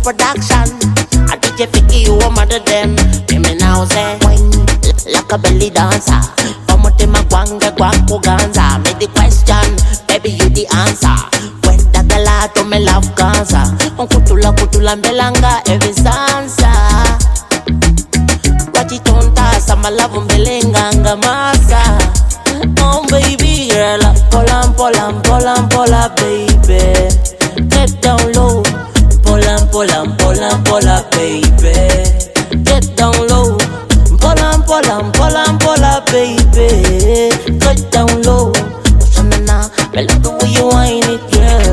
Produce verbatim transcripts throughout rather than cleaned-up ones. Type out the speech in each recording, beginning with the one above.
production. I D J Ficky, you a mother them. Hear me now say, wine like a belly dancer. Come with my guanga guapo ganza. Me the question, baby you the answer. When that gala to me love ganza. On kutula kutula mbelanga every sansa. Wachitonta sama love mbelenganga masa. Oh baby girl, pola pola pola pola baby. Get down low, pola pola pola pola baby. Get down low, pola pola pola pola baby. Get down low, Shanana, I love the way you whine it,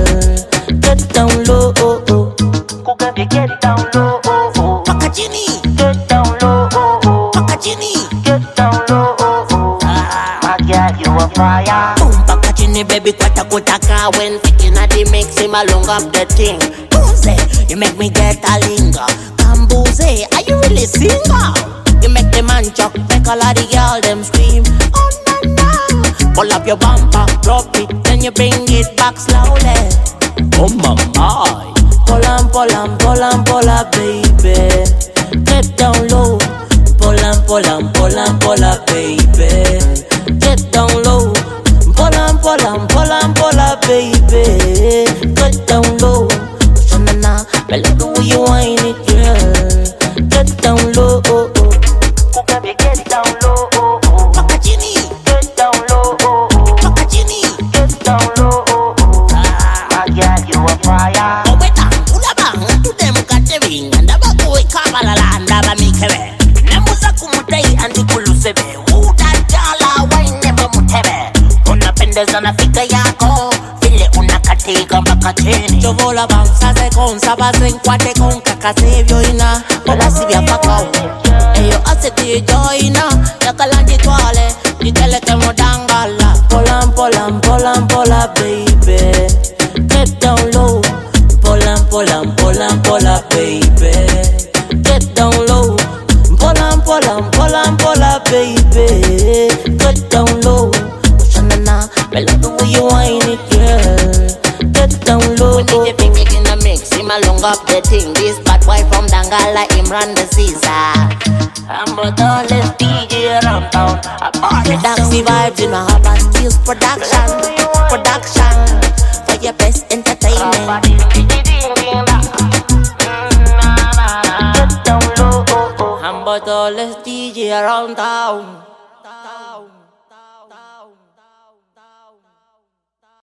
girl. Get down low, oh oh. Kugabi, get down low, oh oh. Pakajini, get down low, oh oh. Pakajini, get down low, oh oh. Ah, my girl, you a fire. Boom, Pakajini, baby, kwata kutaka. When thinking at the mix, him along up the thing. Booze, you make me get a linger. Kambuze, are you really singer? You make the man chuck, make all of the girl them scream. Oh na na. Pull up your bumper, drop it, then you bring it back slowly. Oh my my. Pull on, pull on, pull on, pull up, baby. Get down low. Pull on, pull on, pull on, pull up, baby. Get down low. Pull on, pull on, pull on, pull up, baby. Get down low. Shanana, I love the way you whine it, girl. Get down low, oh oh. Kugabi, get down low, oh oh. Pakajini, get down low, oh oh. Pakajini, get down low, oh oh. Ah, my girl, you a fire. Oh wait, ula bang, to them catering, and aba boy kabalala, and aba mikebe. Nemuza kumutei andi kulusebe. Uda jala wine never mutebe. Unapendeza na fika yako, vile unakatika mpaka chini. Chovola bang, sase kon, sabase nkwate kon, kakasevyo ina, ola sivya pakao. Eyo aseti joina, yakalandi twale, jiteleke modangala. Pola pola pola pola baby. Get down low. Pola pola pola pola baby. Get down low. Pola pola pola pola baby. Get down low. Shanana, I love the way you whine it, girl. Get down low. When D J Ficky in the mix, him along up the thing. This bad boy from Dangala, him run the Caesar. I'm a tallest D J around town. The Daxi vibes in a Urban Skills production. Production for your best entertainment. Get down low, oh oh. I'm the tallest D J around town.